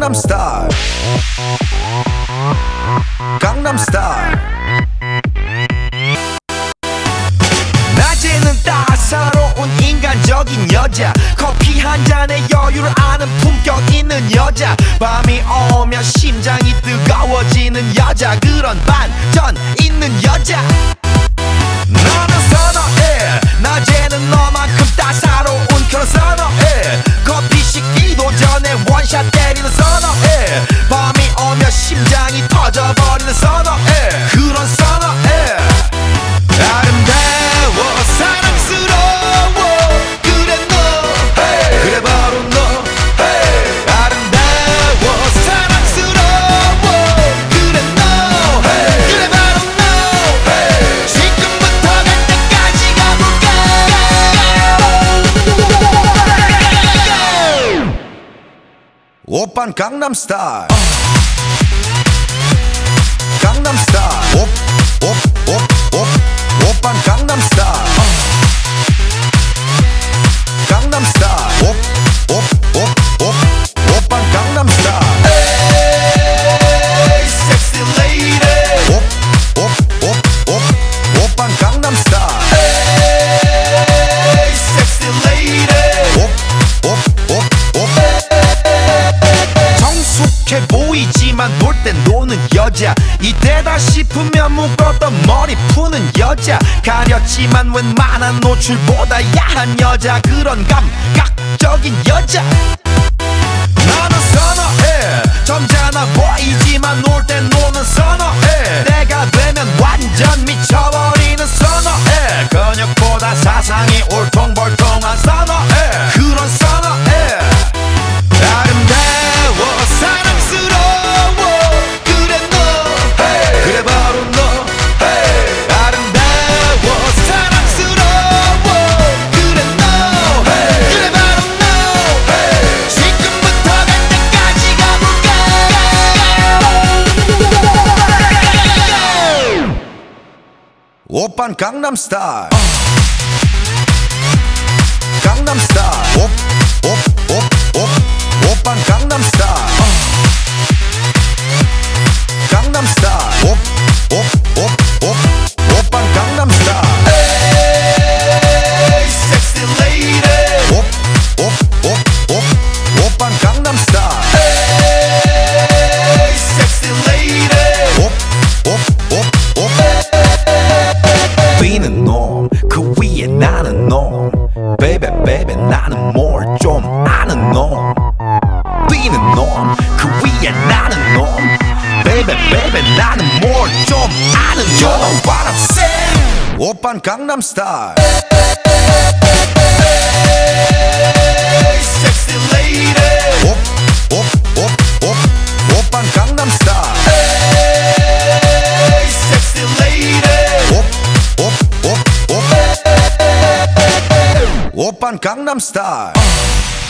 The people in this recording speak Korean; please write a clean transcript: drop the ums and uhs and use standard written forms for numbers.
강남스타일 강남스타일 낮에는 따사로운 인간적인 여자 커피 한 잔에 여유를 아는 품격 있는 여자 밤이 오면 심장이 뜨거워지는 여자 그런 반전 있는 여자 너는 선호해 낮에는 너만큼 따사로운 그런 선호해 커피 식기도 전에 원샷 때리는 선호해 밤이 오면 심장이 터져버리는 선호해 그런 선호해 아름다워 사랑스러워 그래 너 hey. 그래 바로 너 hey. 아름다워 사랑스러워 그래 너 hey. 그래 바로 너 hey. 지금부터 갈 때까지 가볼까 오빤 강남스타일 강남스타일 오빤 강남스타일 강남스타일 오빤 강남스타일 에이 섹시 레이디 오빤 강남스타일 에이 섹시 레이디 정숙해 보이지만 놀 땐 노는 여자 이때다 싶으면 묶었던 머리 푸는 여자 가렸지만 웬만한 노출보다 야한 여자 그런 감각적인 여자 나는 선호해 점잖아 보이지만 놀 땐 노는 선호해 내가 되면 완전 미쳐버리는 선호해 근육보다 사상이 울퉁불퉁한 선호해 그런 선호해 아름다워 사랑스러워 그래 너 hey. 그래 바로 너 hey. 아름다워 사랑스러워 그래 너 hey. 그래 바로 너 hey. 지금부터 갈 때까지 가볼까 오빤 강남스타일 강남스타일 오빤 강남스타일 강남스타일 오빤 강남스타일 에이 섹시 레이디 오빤 강남스타일 에이 섹시 레이디 뛰는 놈 그 위에 나는 놈 베이베 베이베 나는 뭘 좀 아는 놈 뛰는 놈 그 위에 나는 놈 베이베 베이베 나는 뭘 좀 아는 놈 You know what I'm saying 오빤 강남스타일 섹시 레이디 오빤 강남스타일 섹시 레이디 오빤 강남스타일